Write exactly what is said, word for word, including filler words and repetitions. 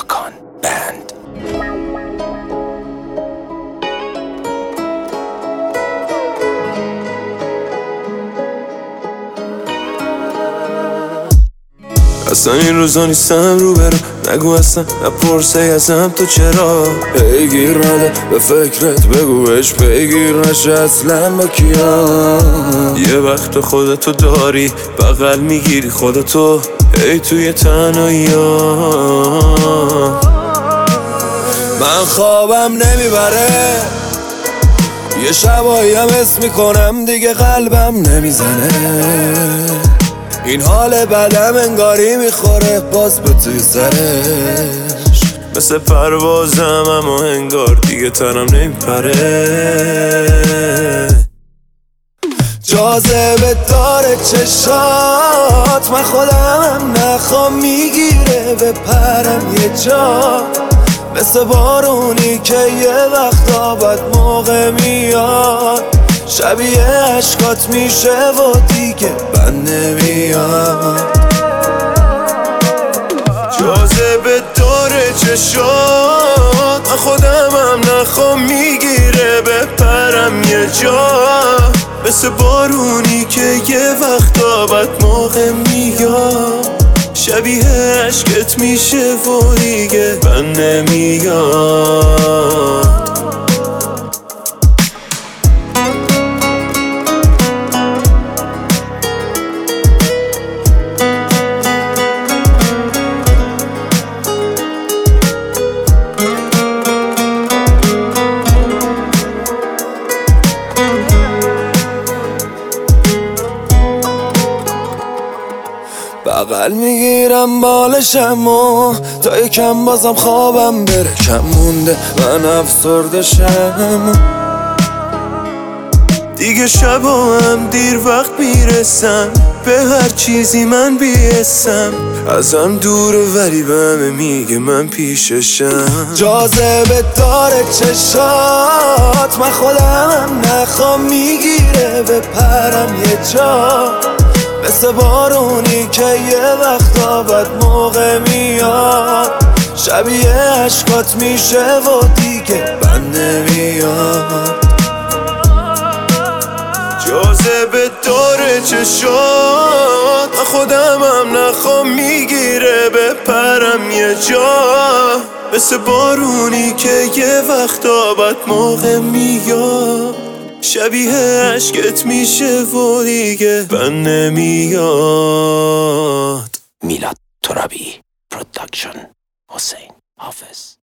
ماکان بند. اصلا این روزا نیستم رو برو، نگو اصلا نپرسه ازم تو چرا. پیگیر نده به فکرت، بگوش پیگیر نشه اصلا با کیا. یه وقت خودتو داری بغل میگیری خودتو، ای توی تنهایی ها. من خوابم نمیبره، یه شبایی هم حس میکنم دیگه قلبم نمیزنه. این حال بدم انگاری میخوره باز به توی سرش، مثل پروازم اما انگار دیگه تنم نمیپره. جاذبه داره چشات، من خودم نخوام میگیره به پرم یه جا، مثل بارونی که یه وقتا بد موقع میاد، شبیه عشقات میشه و دیگه بند نمیاد. جاذبه داره چشات، من خودمم نخوام میگیره به پرم یه جا، مثل بارونی که یه وقتا بد موقع میاد، شبیه عشقت میشه و دیگه بند نمیاد. بغل میگیرم بالشم و تا یکم بازم خوابم بره کم مونده، من افسرده شم دیگه. شبا هم دیر وقت میرسم به هر چیزی من بیستم، ازم دوره ولی به همه میگه من پیششم. جاذبه داره چشات، من خودم نخوام میگیره به پرم یه جا، مثل بارونی که یه وقتا بد موقع میاد، شبیه عشقات میشه و دیگه بند نمیاد. جاذبه داره چشات، من خودمم نخوام میگیره به پرم یه جا، مثل بارونی که یه وقتا بد موقع میاد، شبیه عشقت میشه و دیگه بند نمیاد. میلاد ترابی پروداکشن، حسین حافظ.